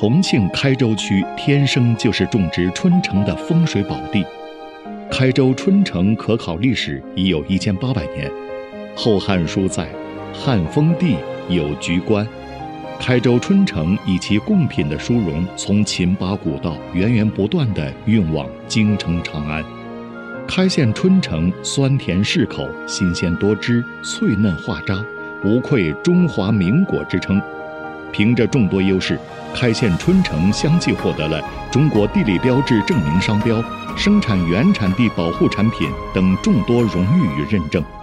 重庆开州区天生就是种植春橙的风水宝地。开州春橙可考历史已有1800年，《后汉书》载汉丰帝有橘官。开州春橙以其贡品的殊荣，从秦巴古道源源不断地运往京城长安。开县春橙酸甜适口，新鲜多汁，脆嫩化渣，无愧中华名果之称。凭着众多优势，开县春橙相继获得了中国地理标志证明商标、生产原产地保护产品等众多荣誉与认证。